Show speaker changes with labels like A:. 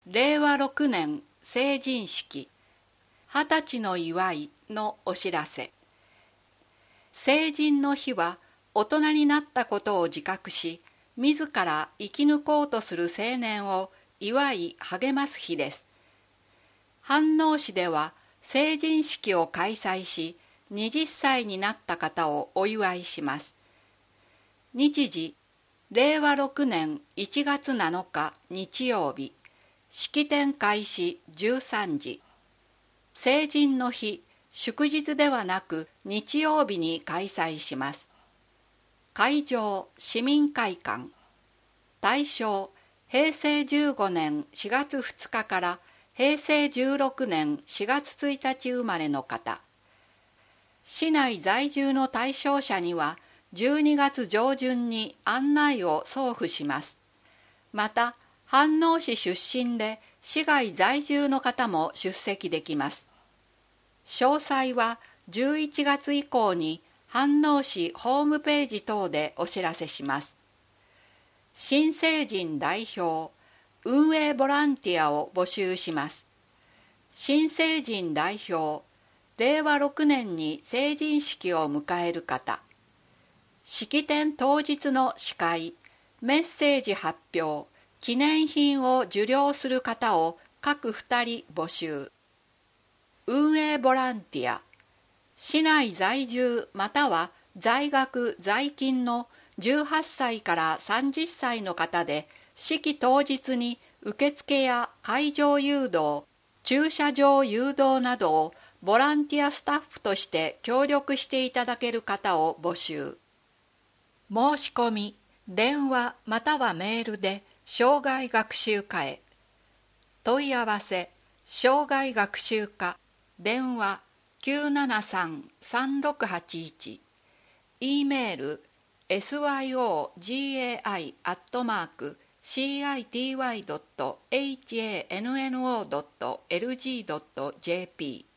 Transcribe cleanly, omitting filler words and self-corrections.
A: 令和6年成人式20歳の祝いのお知らせ。成人の日は大人になったことを自覚し、自ら生き抜こうとする青年を祝い励ます日です。飯能市では成人式を開催し、20歳になった方をお祝いします。日時、令和6年1月7日日曜日、式典開始13時。成人の日、祝日ではなく日曜日に開催します。会場、市民会館。対象、平成15年4月2日から平成16年4月1日生まれの方。市内在住の対象者には12月上旬に案内を送付します。また、飯能市出身で市外在住の方も出席できます。詳細は11月以降に飯能市ホームページ等でお知らせします。新成人代表、運営ボランティアを募集します。新成人代表、令和6年に成人式を迎える方。式典当日の司会、メッセージ発表、記念品を受領する方を各2人募集。運営ボランティア、市内在住または在学在勤の18歳から30歳の方で、式当日に受付や会場誘導、駐車場誘導などをボランティアスタッフとして協力していただける方を募集。申し込み、電話またはメールで生涯学習課へ。問い合わせ、生涯学習課、電話 973-3681、E メール syogai@city.hanno.lg.jp